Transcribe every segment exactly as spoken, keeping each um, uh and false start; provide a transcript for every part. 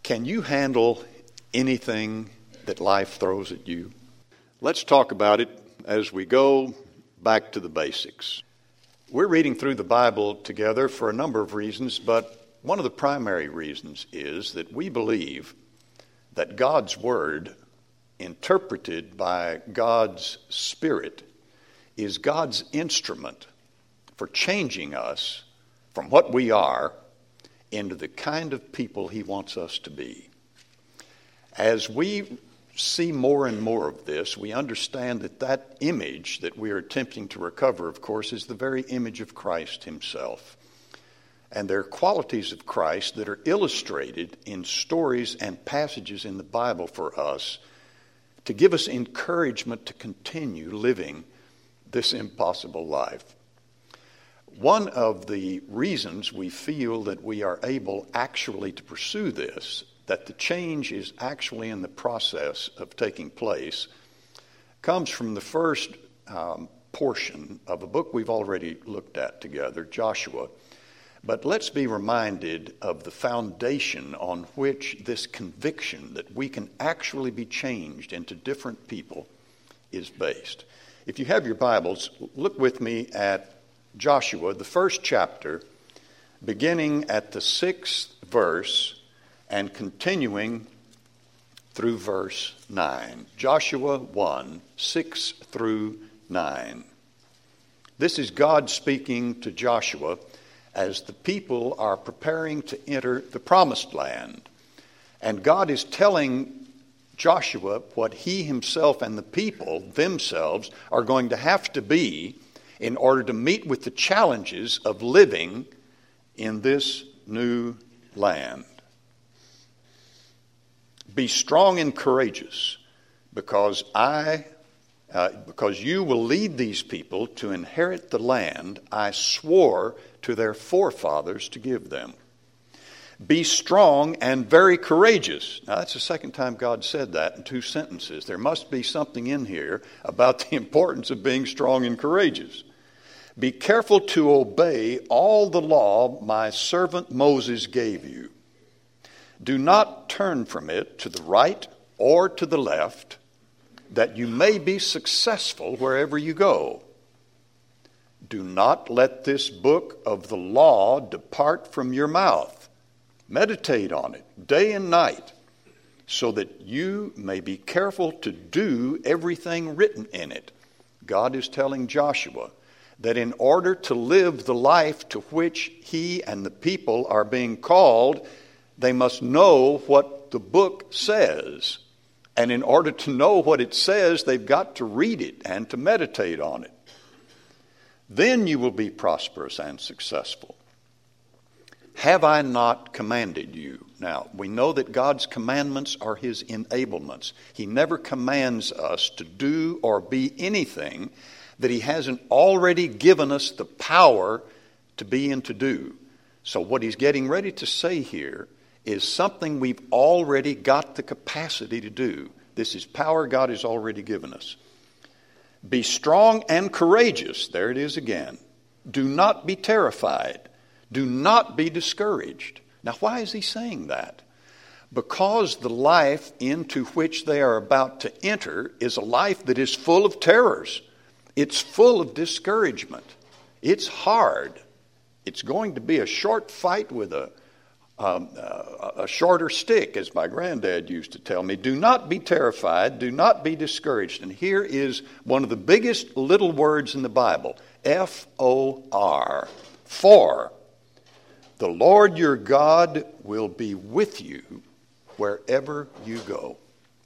Can you handle anything that life throws at you? Let's talk about it as we go back to the basics. We're reading through the Bible together for a number of reasons, but one of the primary reasons is that we believe that God's Word, interpreted by God's Spirit, is God's instrument for changing us from what we are into the kind of people He wants us to be. As we see more and more of this, we understand that that image that we are attempting to recover, of course, is the very image of Christ Himself. And there are qualities of Christ that are illustrated in stories and passages in the Bible for us to give us encouragement to continue living this impossible life. One of the reasons we feel that we are able actually to pursue this, that the change is actually in the process of taking place, comes from the first um, portion of a book we've already looked at together, Joshua. But let's be reminded of the foundation on which this conviction that we can actually be changed into different people is based. If you have your Bibles, look with me at Joshua, the first chapter, beginning at the sixth verse and continuing through verse nine. Joshua one, six through nine. This is God speaking to Joshua as the people are preparing to enter the promised land. And God is telling Joshua what he himself and the people themselves are going to have to be in order to meet with the challenges of living in this new land. Be strong and courageous, because I, uh, because you will lead these people to inherit the land I swore to their forefathers to give them. Be strong and very courageous. Now, that's the second time God said that in two sentences. There must be something in here about the importance of being strong and courageous. Be careful to obey all the law my servant Moses gave you. Do not turn from it to the right or to the left, that you may be successful wherever you go. Do not let this book of the law depart from your mouth. Meditate on it day and night, so that you may be careful to do everything written in it. God is telling Joshua that in order to live the life to which he and the people are being called, they must know what the book says. And in order to know what it says, they've got to read it and to meditate on it. Then you will be prosperous and successful. Have I not commanded you? Now, we know that God's commandments are His enablements. He never commands us to do or be anything that He hasn't already given us the power to be and to do. So what He's getting ready to say here is something we've already got the capacity to do. This is power God has already given us. Be strong and courageous. There it is again. Do not be terrified. Do not be discouraged. Now, why is he saying that? Because the life into which they are about to enter is a life that is full of terrors. It's full of discouragement. It's hard. It's going to be a short fight with a, um, uh, a shorter stick, as my granddad used to tell me. Do not be terrified. Do not be discouraged. And here is one of the biggest little words in the Bible, F O R, for. The Lord your God will be with you wherever you go.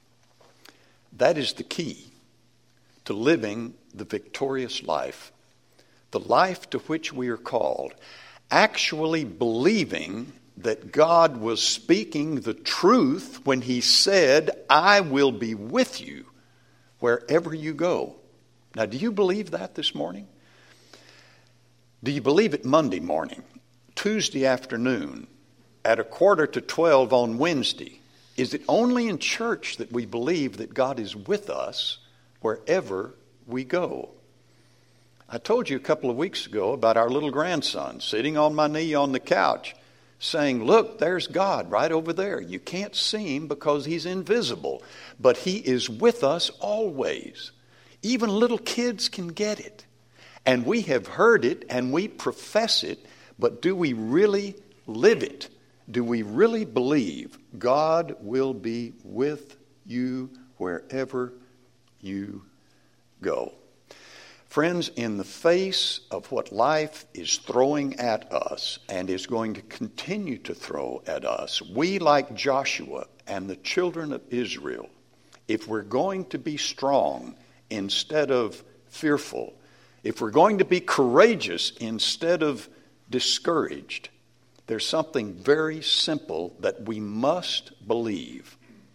That is the key to living the victorious life, the life to which we are called, actually believing that God was speaking the truth when He said, I will be with you wherever you go. Now, do you believe that this morning? Do you believe it Monday morning? Tuesday afternoon, at a quarter to twelve on Wednesday? Is it only in church that we believe that God is with us wherever we go? I told you a couple of weeks ago about our little grandson sitting on my knee on the couch, saying, look, there's God right over there. You can't see him because he's invisible, but he is with us always. Even little kids can get it. And we have heard it and we profess it, but do we really live it? Do we really believe God will be with you wherever you go? Friends, in the face of what life is throwing at us and is going to continue to throw at us, we, like Joshua and the children of Israel, if we're going to be strong instead of fearful, if we're going to be courageous instead of discouraged, there's something very simple that we must believe.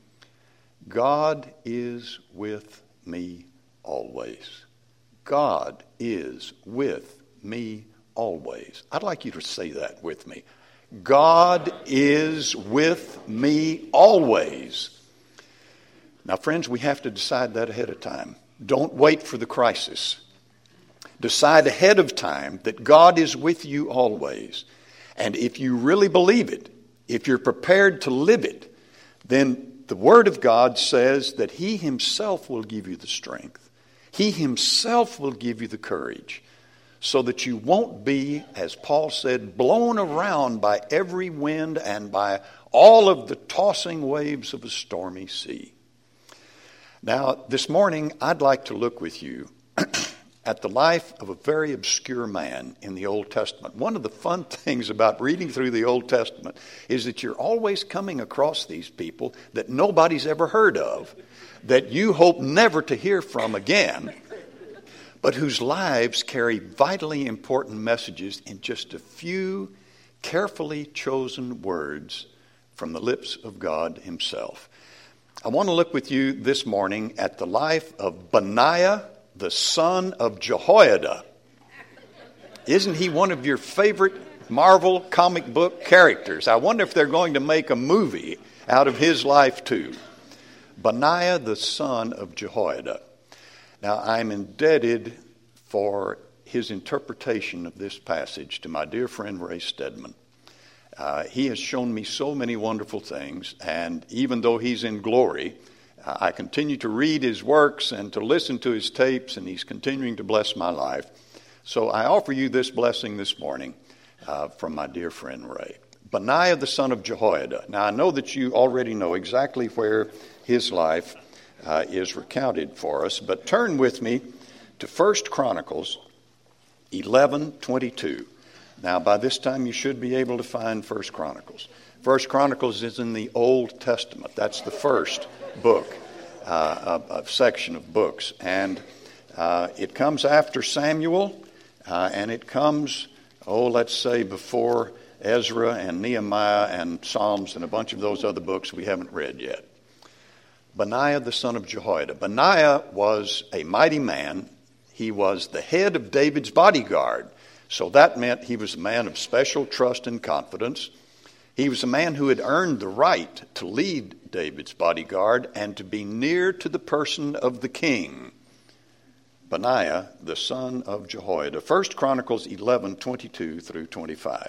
God is with me always. God is with me always. I'd like you to say that with me. God is with me always. Now, friends, we have to decide that ahead of time. Don't wait for the crisis. Decide ahead of time that God is with you always. And if you really believe it, if you're prepared to live it, then the Word of God says that He Himself will give you the strength. He Himself will give you the courage so that you won't be, as Paul said, blown around by every wind and by all of the tossing waves of a stormy sea. Now, this morning, I'd like to look with you at the life of a very obscure man in the Old Testament. One of the fun things about reading through the Old Testament is that you're always coming across these people that nobody's ever heard of, that you hope never to hear from again, but whose lives carry vitally important messages in just a few carefully chosen words from the lips of God Himself. I want to look with you this morning at the life of Benaiah, the son of Jehoiada. Isn't he one of your favorite Marvel comic book characters? I wonder if they're going to make a movie out of his life too. Benaiah, the son of Jehoiada. Now, I'm indebted for his interpretation of this passage to my dear friend Ray Stedman. Uh, he has shown me so many wonderful things, and even though he's in glory, uh, I continue to read his works and to listen to his tapes, and he's continuing to bless my life. So I offer you this blessing this morning uh, from my dear friend Ray. Benaiah, the son of Jehoiada. Now, I know that you already know exactly where his life uh, is recounted for us, but turn with me to First Chronicles eleven twenty-two. Now, by this time, you should be able to find First Chronicles. First Chronicles is in the Old Testament. That's the first book, uh, a, a section of books. And uh, it comes after Samuel, uh, and it comes, oh, let's say before Ezra and Nehemiah and Psalms and a bunch of those other books we haven't read yet. Benaiah, the son of Jehoiada. Benaiah was a mighty man. He was the head of David's bodyguard. So that meant he was a man of special trust and confidence. He was a man who had earned the right to lead David's bodyguard and to be near to the person of the king. Benaiah, the son of Jehoiada. First Chronicles eleven twenty-two through twenty-five.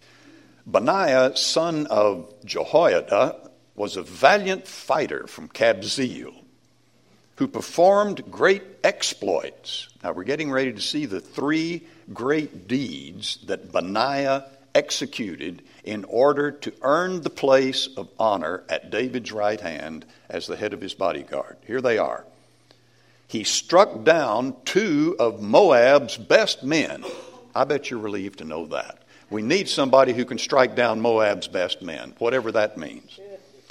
Benaiah, son of Jehoiada, was a valiant fighter from Kabzeel who performed great exploits. Now we're getting ready to see the three great deeds that Benaiah executed in order to earn the place of honor at David's right hand as the head of his bodyguard. Here they are. He struck down two of Moab's best men. I bet you're relieved to know that. We need somebody who can strike down Moab's best men, whatever that means.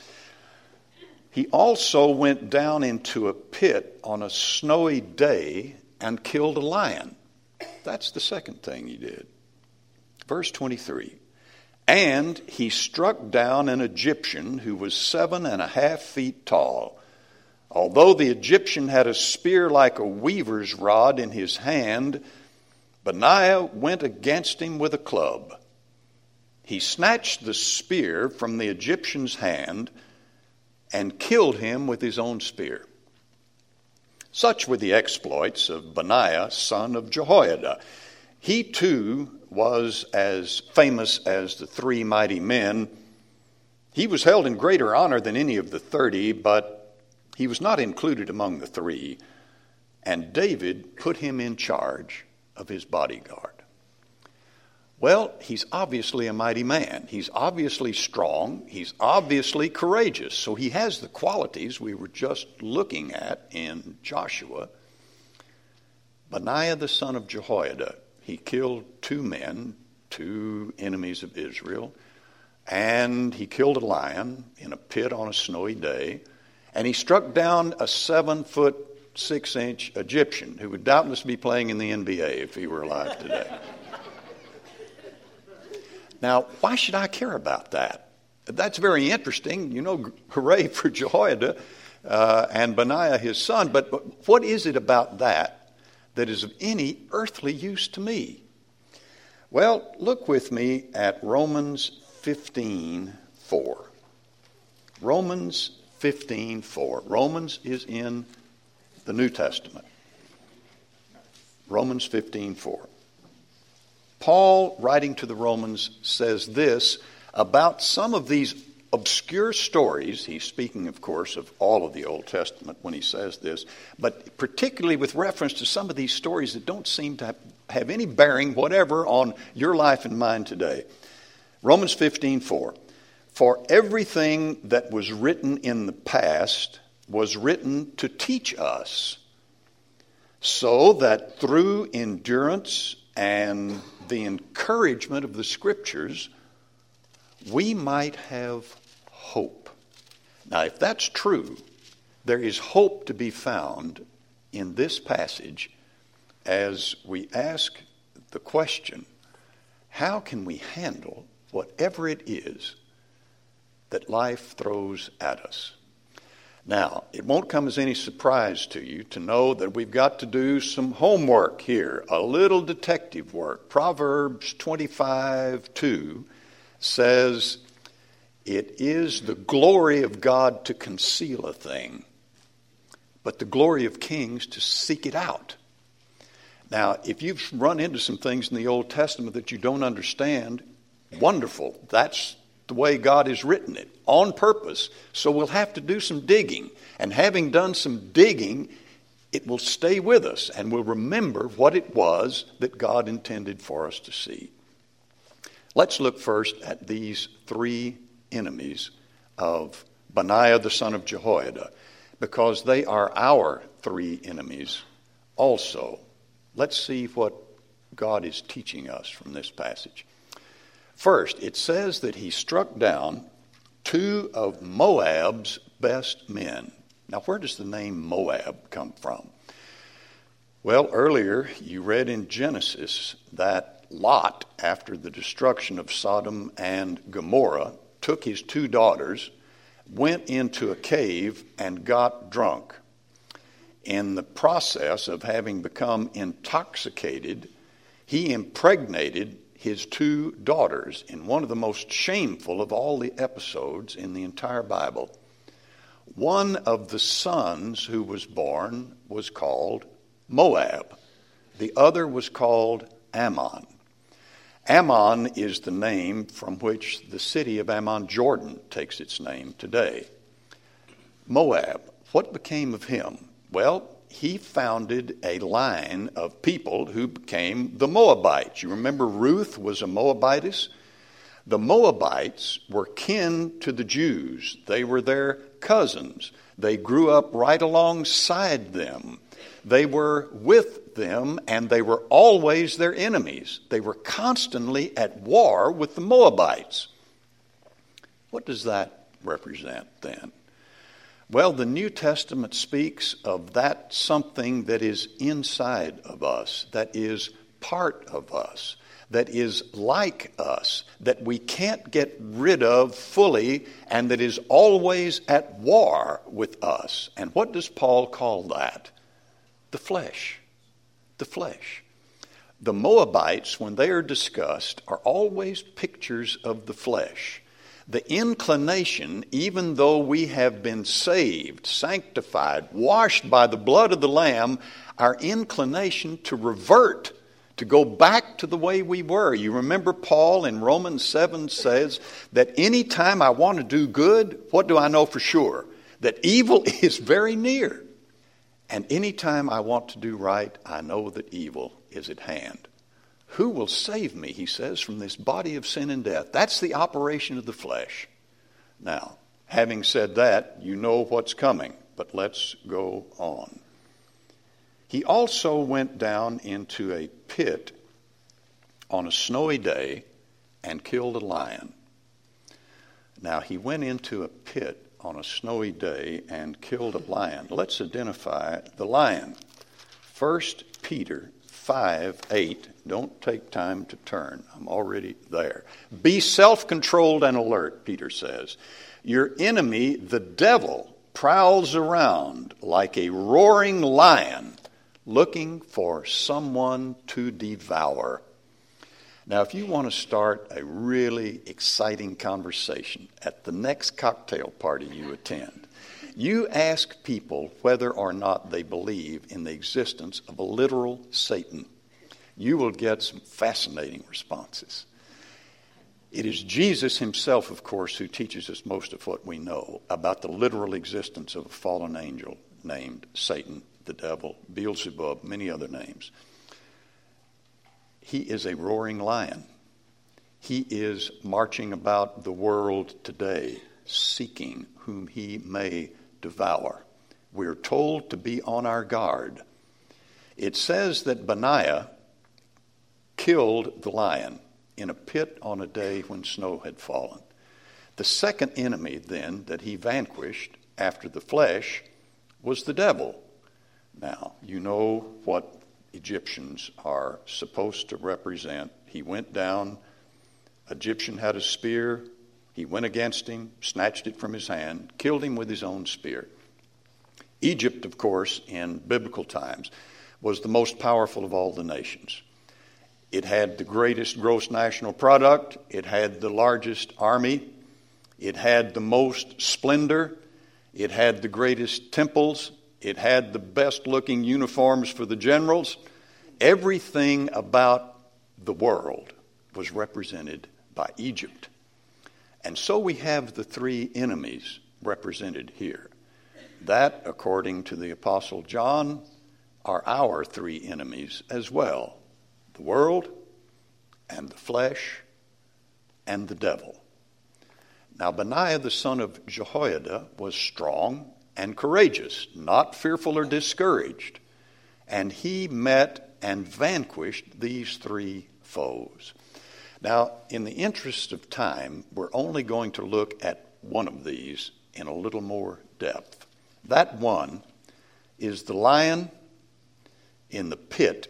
He also went down into a pit on a snowy day and killed a lion. That's the second thing he did. Verse twenty-three. And he struck down an Egyptian who was seven and a half feet tall. Although the Egyptian had a spear like a weaver's rod in his hand, Benaiah went against him with a club. He snatched the spear from the Egyptian's hand and killed him with his own spear. Such were the exploits of Benaiah, son of Jehoiada. He too was as famous as the three mighty men. He was held in greater honor than any of the thirty, but he was not included among the three. And David put him in charge of his bodyguard. Well, he's obviously a mighty man. He's obviously strong. He's obviously courageous. So he has the qualities we were just looking at in Joshua. Benaiah the son of Jehoiada, he killed two men, two enemies of Israel, and he killed a lion in a pit on a snowy day, and he struck down a seven-foot, six-inch Egyptian who would doubtless be playing in the N B A if he were alive today. Now, why should I care about that? That's very interesting. You know, hooray for Jehoiada uh, and Benaiah his son, but, but what is it about that that is of any earthly use to me? Well, look with me at Romans fifteen four. Romans fifteen four. Romans is in the New Testament. Romans fifteen four. Paul, writing to the Romans, says this about some of these obscure stories. He's speaking, of course, of all of the Old Testament when he says this, but particularly with reference to some of these stories that don't seem to have, have any bearing whatever on your life and mine today. Romans fifteen four. For everything that was written in the past was written to teach us, so that through endurance and the encouragement of the Scriptures, we might have hope. Now, if that's true, there is hope to be found in this passage as we ask the question, how can we handle whatever it is that life throws at us? Now, it won't come as any surprise to you to know that we've got to do some homework here, a little detective work. Proverbs twenty-five two says, it is the glory of God to conceal a thing, but the glory of kings to seek it out. Now, if you've run into some things in the Old Testament that you don't understand, wonderful. That's the way God has written it, on purpose. So we'll have to do some digging. And having done some digging, it will stay with us and we'll remember what it was that God intended for us to see. Let's look first at these three enemies of Benaiah the son of Jehoiada, because they are our three enemies also. Let's see what God is teaching us from this passage. First, it says that he struck down two of Moab's best men. Now, where does the name Moab come from? Well, earlier you read in Genesis that Lot, after the destruction of Sodom and Gomorrah, took his two daughters, went into a cave, and got drunk. In the process of having become intoxicated, he impregnated his two daughters in one of the most shameful of all the episodes in the entire Bible. One of the sons who was born was called Moab. The other was called Ammon. Ammon is the name from which the city of Ammon, Jordan, takes its name today. Moab, what became of him? Well, he founded a line of people who became the Moabites. You remember Ruth was a Moabitess? The Moabites were kin to the Jews. They were their cousins. They grew up right alongside them. They were with them, and they were always their enemies. They were constantly at war with the Moabites. What does that represent then? Well, the New Testament speaks of that something that is inside of us, that is part of us, that is like us, that we can't get rid of fully, and that is always at war with us. And what does Paul call that? The flesh. The flesh. The Moabites, when they are discussed, are always pictures of the flesh. The inclination, even though we have been saved, sanctified, washed by the blood of the Lamb, our inclination to revert to go back to the way we were. You remember Paul in Romans seven says that anytime I want to do good, what do I know for sure? That evil is very near. And anytime I want to do right, I know that evil is at hand. Who will save me, he says, from this body of sin and death? That's the operation of the flesh. Now, having said that, you know what's coming, but let's go on. He also went down into a pit on a snowy day and killed a lion. Now, he went into a pit on a snowy day and killed a lion. Let's identify the lion. First Peter five eight. Don't take time to turn. I'm already there. Be self-controlled and alert, Peter says. Your enemy, the devil, prowls around like a roaring lion, looking for someone to devour. Now, if you want to start a really exciting conversation at the next cocktail party you attend, you ask people whether or not they believe in the existence of a literal Satan. You will get some fascinating responses. It is Jesus himself, of course, who teaches us most of what we know about the literal existence of a fallen angel named Satan, the devil, Beelzebub, many other names. He is a roaring lion. He is marching about the world today, seeking whom he may devour. We're told to be on our guard. It says that Benaiah killed the lion in a pit on a day when snow had fallen. The second enemy, then, that he vanquished after the flesh was the devil. Now, you know what Egyptians are supposed to represent. He went down, Egyptian had a spear, he went against him, snatched it from his hand, killed him with his own spear. Egypt, of course, in biblical times, was the most powerful of all the nations. It had the greatest gross national product, it had the largest army, it had the most splendor, it had the greatest temples, it had the best-looking uniforms for the generals. Everything about the world was represented by Egypt. And so we have the three enemies represented here. That, according to the Apostle John, are our three enemies as well. The world, and the flesh, and the devil. Now, Benaiah, the son of Jehoiada, was strong and courageous, not fearful or discouraged. And he met and vanquished these three foes. Now, in the interest of time, we're only going to look at one of these in a little more depth. That one is the lion in the pit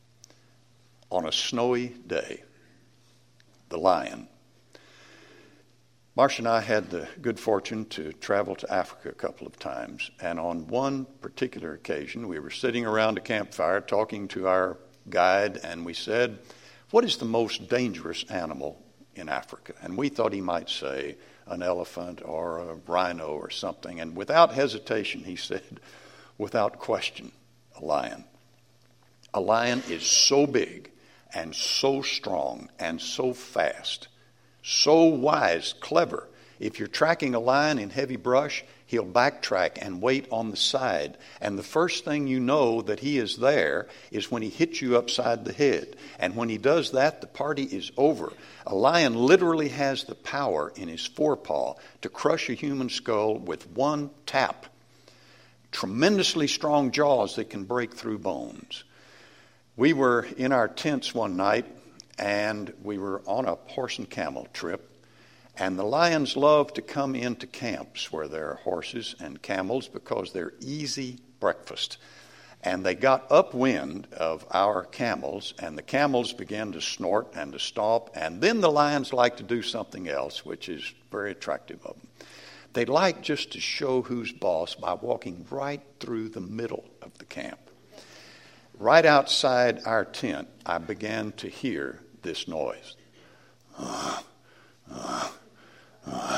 on a snowy day. The lion. Marcia and I had the good fortune to travel to Africa a couple of times, and on one particular occasion, we were sitting around a campfire talking to our guide, and we said, "What is the most dangerous animal in Africa?" And we thought he might say an elephant or a rhino or something, and without hesitation, he said, without question, a lion. A lion is so big and so strong and so fast, so wise, clever. If you're tracking a lion in heavy brush, he'll backtrack and wait on the side. And the first thing you know that he is there is when he hits you upside the head. And when he does that, the party is over. A lion literally has the power in his forepaw to crush a human skull with one tap. Tremendously strong jaws that can break through bones. We were in our tents one night, and we were on a horse and camel trip. And the lions love to come into camps where there are horses and camels because they're easy breakfast. And they got upwind of our camels, and the camels began to snort and to stomp. And then the lions like to do something else, which is very attractive of them. They like just to show who's boss by walking right through the middle of the camp. Right outside our tent, I began to hear this noise. Uh, uh, uh.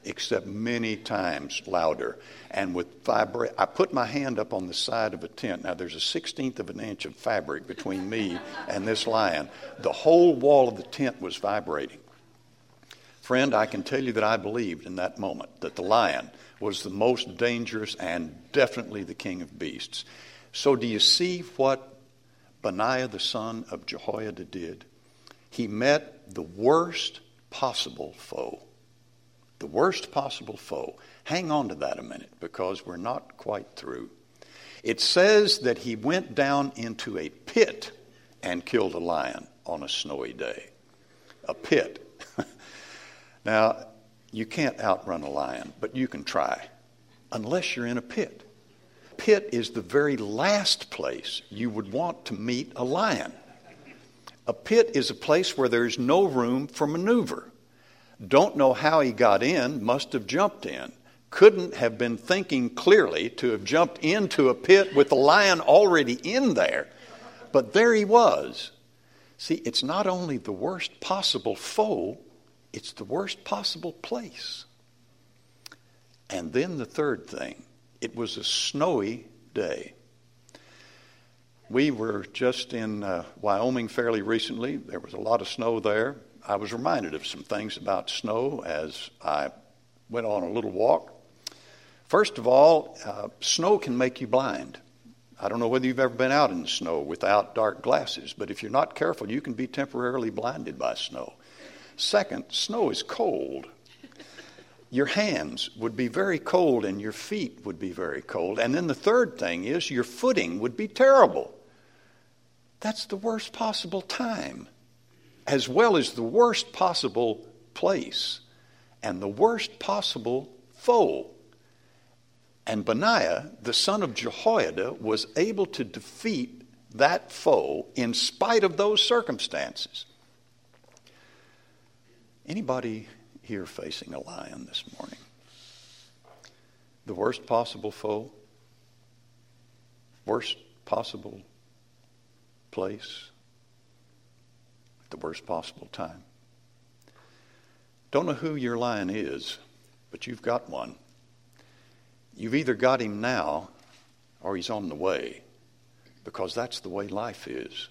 except many times louder. And with vibrate, I put my hand up on the side of a tent. Now, there's a sixteenth of an inch of fabric between me and this lion. The whole wall of the tent was vibrating. Friend, I can tell you that I believed in that moment that the lion was the most dangerous and definitely the king of beasts. So do you see what Benaiah the son of Jehoiada did? He met the worst possible foe. The worst possible foe. Hang on to that a minute, because we're not quite through. It says that he went down into a pit and killed a lion on a snowy day. A pit. Now, you can't outrun a lion, but you can try, unless you're in a pit. Pit is the very last place you would want to meet a lion. A pit is a place where there's no room for maneuver. Don't know how he got in, must have jumped in. Couldn't have been thinking clearly to have jumped into a pit with the lion already in there. But there he was. See, it's not only the worst possible foe, it's the worst possible place. And then the third thing, it was a snowy day. We were just in uh, Wyoming fairly recently. There was a lot of snow there. I was reminded of some things about snow as I went on a little walk. First of all, uh, snow can make you blind. I don't know whether you've ever been out in the snow without dark glasses, but if you're not careful, you can be temporarily blinded by snow. Second, snow is cold. Your hands would be very cold and your feet would be very cold. And then the third thing is your footing would be terrible. That's the worst possible time, as well as the worst possible place and the worst possible foe. And Benaiah, the son of Jehoiada, was able to defeat that foe in spite of those circumstances. Anybody here facing a lion this morning? The worst possible foe? Worst possible place? The worst possible time? Don't know who your lion is, but you've got one. You've either got him now or he's on the way, because that's the way life is.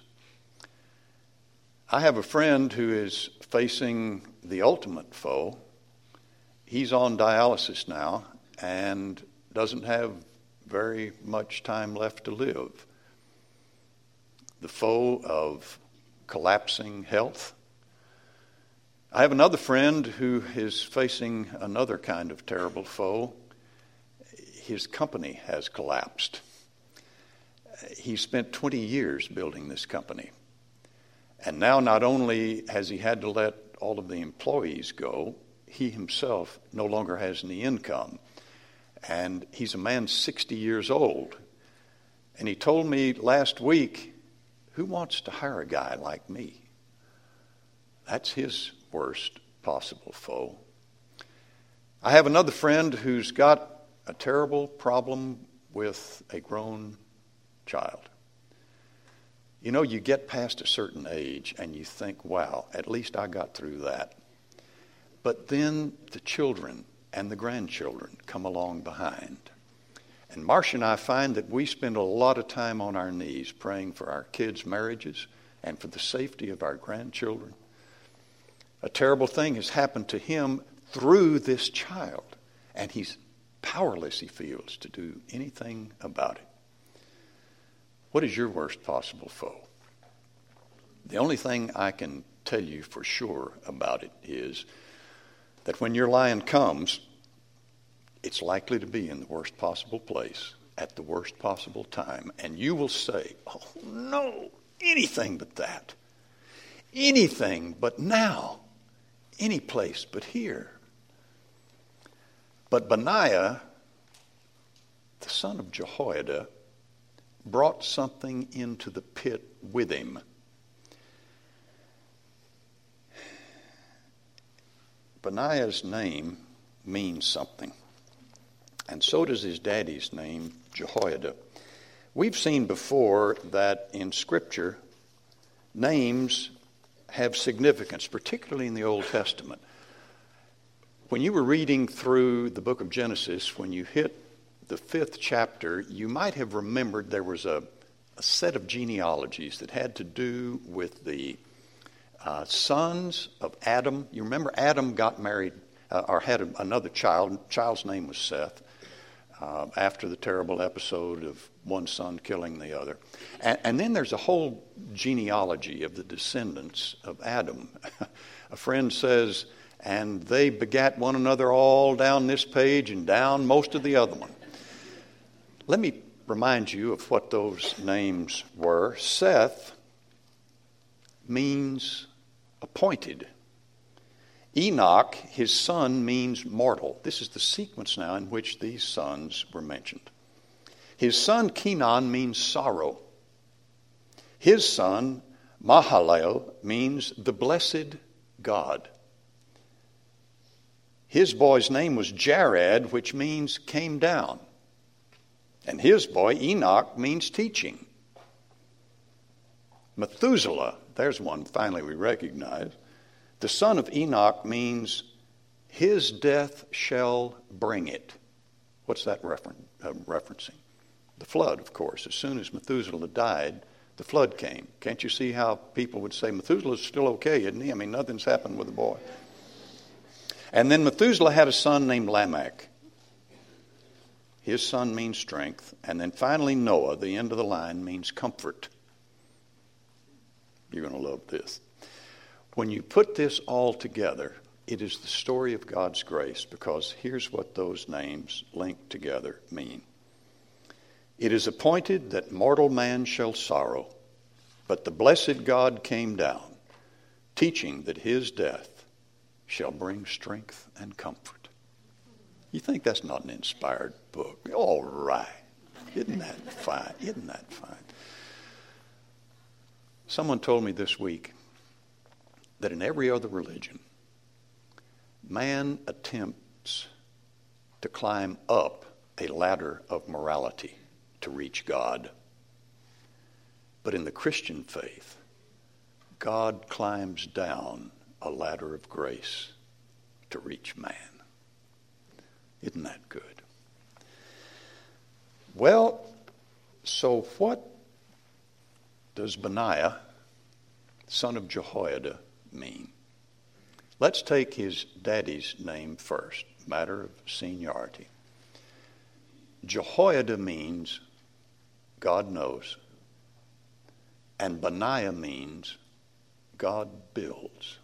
I have a friend who is facing the ultimate foe. He's on dialysis now and doesn't have very much time left to live. The foe of collapsing health. I have another friend who is facing another kind of terrible foe. His company has collapsed. He spent twenty years building this company. And now not only has he had to let all of the employees go, he himself no longer has any income. And he's a man sixty years old. And he told me last week, who wants to hire a guy like me? That's his worst possible foe. I have another friend who's got a terrible problem with a grown child. You know, you get past a certain age and you think, wow, at least I got through that. But then the children and the grandchildren come along behind. And Marcia and I find that we spend a lot of time on our knees praying for our kids' marriages and for the safety of our grandchildren. A terrible thing has happened to him through this child, and he's powerless, he feels, to do anything about it. What is your worst possible foe? The only thing I can tell you for sure about it is that when your lion comes, it's likely to be in the worst possible place at the worst possible time. And you will say, oh no, anything but that. Anything but now. Any place but here. But Benaiah, the son of Jehoiada, brought something into the pit with him. Benaiah's name means something. And so does his daddy's name, Jehoiada. We've seen before that in Scripture, names have significance, particularly in the Old Testament. When you were reading through the book of Genesis, when you hit the fifth chapter, you might have remembered there was a, a set of genealogies that had to do with the uh, sons of Adam. You remember Adam got married uh, or had a, another child. The child's name was Seth. Uh, after the terrible episode of one son killing the other. And, and then there's a whole genealogy of the descendants of Adam. A friend says, and they begat one another all down this page and down most of the other one. Let me remind you of what those names were. Seth means appointed. Enoch, his son, means mortal. This is the sequence now in which these sons were mentioned. His son Kenan means sorrow. His son Mahalalel means the blessed God. His boy's name was Jared, which means came down. And his boy Enoch means teaching. Methuselah, there's one finally we recognize. The son of Enoch means his death shall bring it. What's that refer- uh, referencing? The flood, of course. As soon as Methuselah died, the flood came. Can't you see how people would say, Methuselah's still okay, isn't he? I mean, nothing's happened with the boy. And then Methuselah had a son named Lamech. His son means strength. And then finally Noah, the end of the line, means comfort. You're going to love this. When you put this all together, it is the story of God's grace, because here's what those names linked together mean. It is appointed that mortal man shall sorrow, but the blessed God came down, teaching that his death shall bring strength and comfort. You think that's not an inspired book? All right. Isn't that fine? Isn't that fine? Someone told me this week that in every other religion, man attempts to climb up a ladder of morality to reach God. But in the Christian faith, God climbs down a ladder of grace to reach man. Isn't that good? Well, so what does Benaiah, son of Jehoiada, mean? Let's take his daddy's name first, matter of seniority. Jehoiada means God knows, and Benaiah means God builds.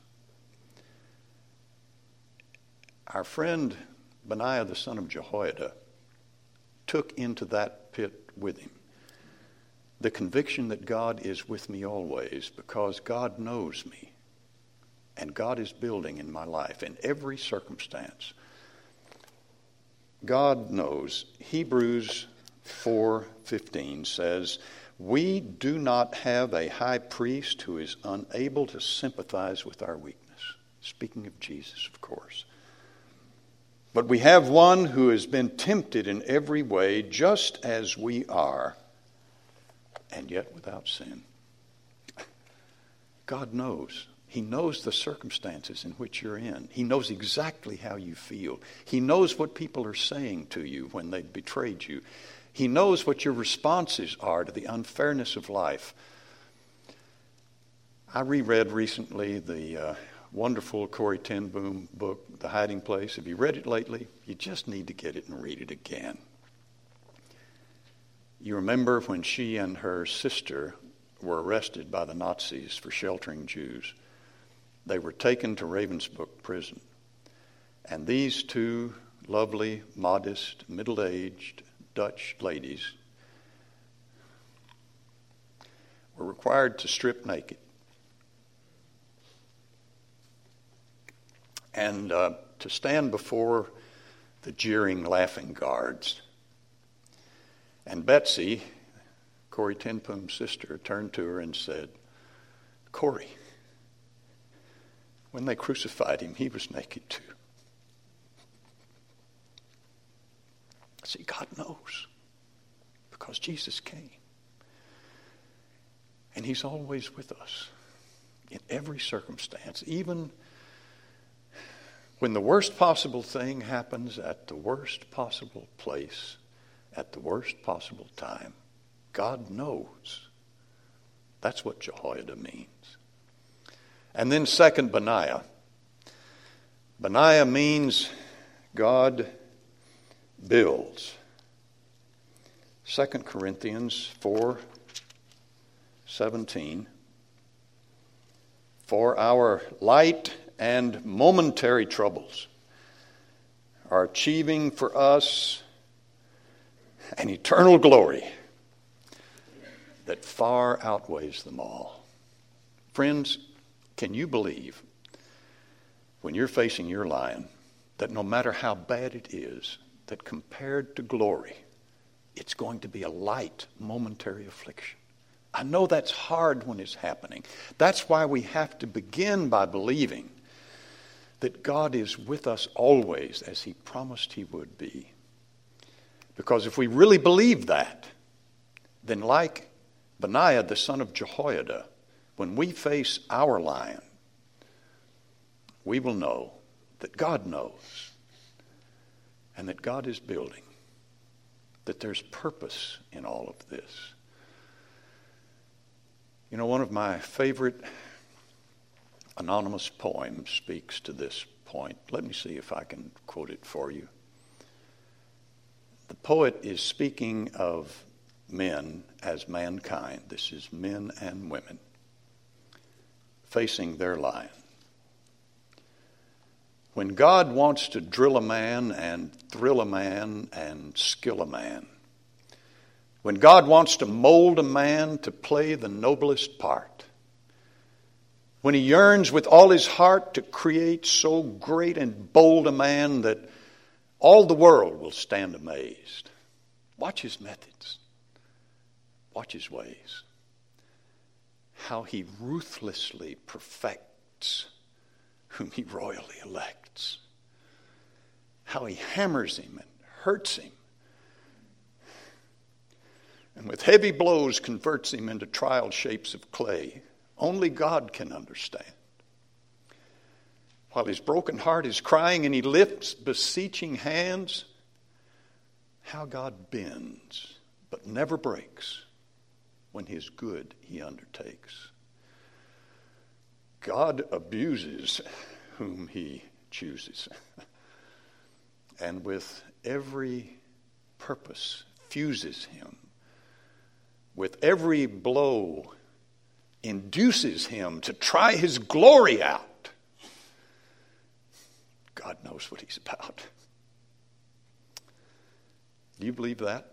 Our friend Benaiah, the son of Jehoiada, took into that pit with him the conviction that God is with me always, because God knows me and God is building in my life in every circumstance. God knows. Hebrews four fifteen says, we do not have a high priest who is unable to sympathize with our weakness. Speaking of Jesus, of course. But we have one who has been tempted in every way, just as we are, and yet without sin. God knows. He knows the circumstances in which you're in. He knows exactly how you feel. He knows what people are saying to you when they betrayed you. He knows what your responses are to the unfairness of life. I reread recently the uh, wonderful Corrie ten Boom book, The Hiding Place. Have you read it lately? You just need to get it and read it again. You remember when she and her sister were arrested by the Nazis for sheltering Jews. They were taken to Ravensbrück prison. And these two lovely, modest, middle-aged Dutch ladies were required to strip naked and uh, to stand before the jeering, laughing guards. And Betsy, Corrie ten Boom's sister, turned to her and said, Corrie, when they crucified him, he was naked too. See, God knows, because Jesus came. And he's always with us in every circumstance, even When the worst possible thing happens at the worst possible place, at the worst possible time, God knows. That's what Jehoiada means. And then second, Benaiah. Benaiah means God builds. Second Corinthians four seventeen. For our light and momentary troubles are achieving for us an eternal glory that far outweighs them all. Friends, can you believe when you're facing your lion that no matter how bad it is, that compared to glory, it's going to be a light, momentary affliction? I know that's hard when it's happening. That's why we have to begin by believing that God is with us always as He promised He would be. Because if we really believe that, then like Benaiah, the son of Jehoiada, when we face our lion, we will know that God knows and that God is building, that there's purpose in all of this. You know, one of my favorite anonymous poems speaks to this point. Let me see if I can quote it for you. The poet is speaking of men as mankind. This is men and women facing their lion. When God wants to drill a man and thrill a man and skill a man, when God wants to mold a man to play the noblest part, when He yearns with all his heart to create so great and bold a man that all the world will stand amazed, watch His methods. Watch His ways. How He ruthlessly perfects whom He royally elects. How He hammers him and hurts him. And with heavy blows converts him into trial shapes of clay. Only God can understand. While his broken heart is crying and he lifts beseeching hands, how God bends but never breaks when His good He undertakes. God abuses whom He chooses, and with every purpose fuses him. With every blow induces him to try His glory out. God knows what He's about. Do you believe that?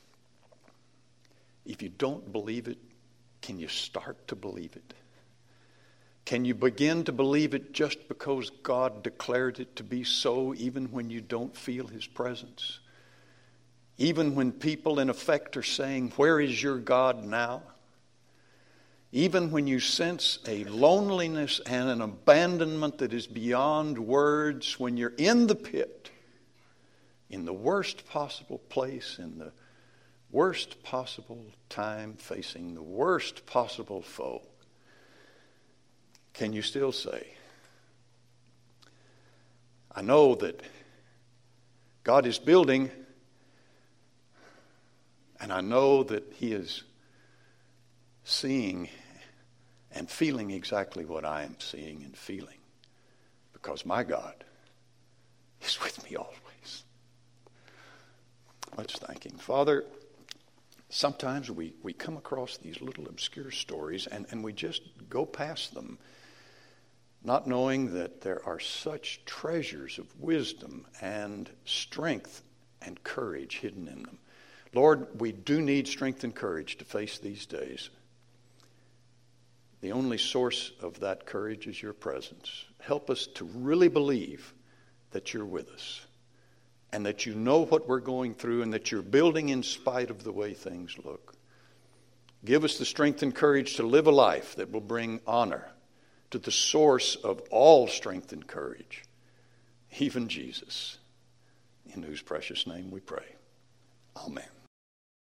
If you don't believe it, can you start to believe it? Can you begin to believe it just because God declared it to be so, even when you don't feel His presence? Even when people in effect are saying, "Where is your God now?" Even when you sense a loneliness and an abandonment that is beyond words, when you're in the pit, in the worst possible place, in the worst possible time, facing the worst possible foe, can you still say, "I know that God is building, and I know that He is seeing and feeling exactly what I am seeing and feeling, because my God is with me always." Let's thank Him. Father, sometimes we, we come across these little obscure stories and, and we just go past them, not knowing that there are such treasures of wisdom and strength and courage hidden in them. Lord, we do need strength and courage to face these days. The only source of that courage is your presence. Help us to really believe that you're with us and that you know what we're going through and that you're building in spite of the way things look. Give us the strength and courage to live a life that will bring honor to the source of all strength and courage, even Jesus, in whose precious name we pray. Amen.